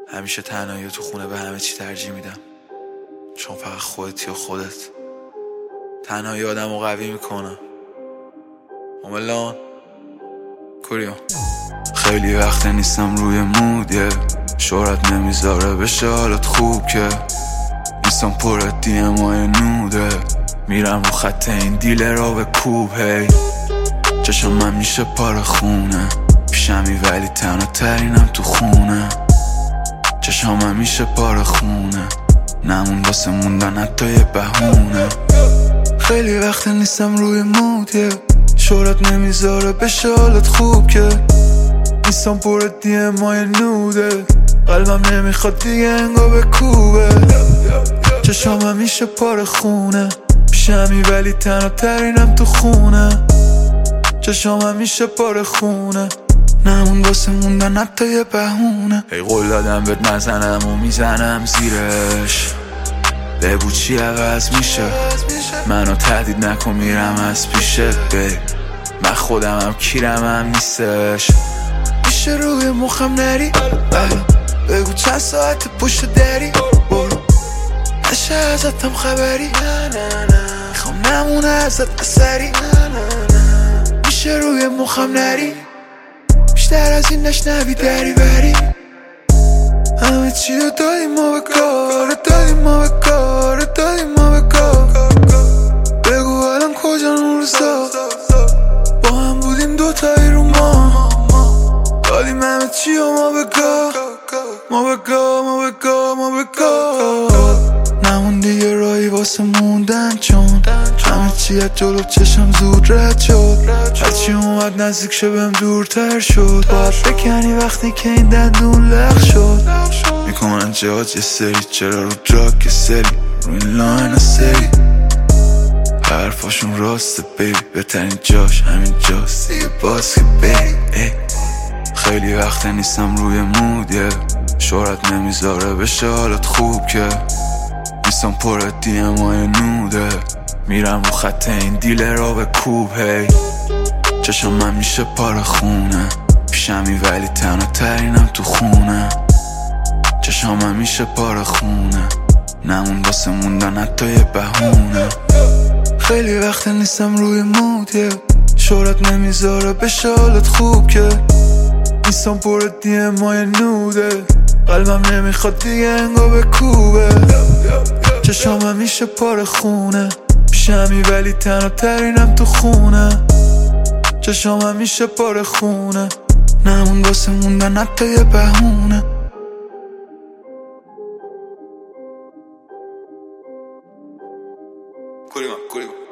همیشه تنهایی تو خونه به همه چی ترجیح میدم، چون فقط خودتی و خودت. تنهایی آدمو قوی میکنه. اوملان کوریو خیلی وقت نیستم روی مودیه، شهرت نمیذاره بشه حالت خوب که نیستم پر دیمای نوده، میرم رو خط این دیله را به کوب. هی چشم من میشه پار خونه، پیشمی ولی تنها ترینم تو خونه. چشم من میشه پار خونه، نمون واسه موندن حتی یه بهونه. خیلی وقت نیستم روی مودیه، شهرت نمیذاره بشه حالت خوب که نیستم پر دیمای نوده، قلبم نمیخواد دیگه انگا به کوبه. چشام میشه پار خونه، پیشمی ولی تنها ترینم تو خونه. چشام میشه پار خونه، نمون واسه موندن حتی یه بهونه. ای قول دادم بهت نزنم و میزنم زیرش، بگو چی عوض میشه، منو تهدید نکن میرم از پیشت. من خودم هم کیرم هم نیستش، میشه روی مخم نری، بگو چند ساعت پشت دری، برو نشه ازتم خبری، میخوام نمونه ازت اثری. میشه روی مخم نری، بیشتر از این نشنوی دری بری. همه چی رو دادیم ما به کار، دادیم ما به کار، دادیم ما به کار. بگو الان کجا اون روزا با هم بودیم دوتایی رو ما، دادیم همه چی رو ما به کار، ما به کار، ما به کار، ما به کار. نمون دیگه راهی واسه موندن، چون همه چی از جلو چشم زود رد شد. هرچی اومد نزدیک شه بهم دورتر شد، باید بکنی وقتی که این دندون لغ شد. میکنن جهاز یه سری، چرا رو دراک یه سری، رو این لاین سری. حرفاشون راسته بیبی، بهترین جاش همین جاست دیگه باز که بیبی. خیلی وقت نیستم روی مودیه، شهرت نمیذاره بشه حالت خوب که نیستم پر دیمای نوده، میرم رو خط این دیله را به کوب. هی چشم من میشه پار خونه، پیشمی ولی تنها ترینم تو خونه. چشم من میشه پار خونه، نمون واسه موندن حتی یه بهونه. خیلی وقت نیستم روی مودیه، شهرت نمیذاره بشه حالت خوب که نیستم پر دیمای نوده، قلبم نمیخواد دیگه انگا به کوبه. چشام میشه پار خونه، پیشمی ولی تنها ترینم تو خونه. چشام میشه پار خونه، نمون واسه موندن حتی یه بهونه. کوریما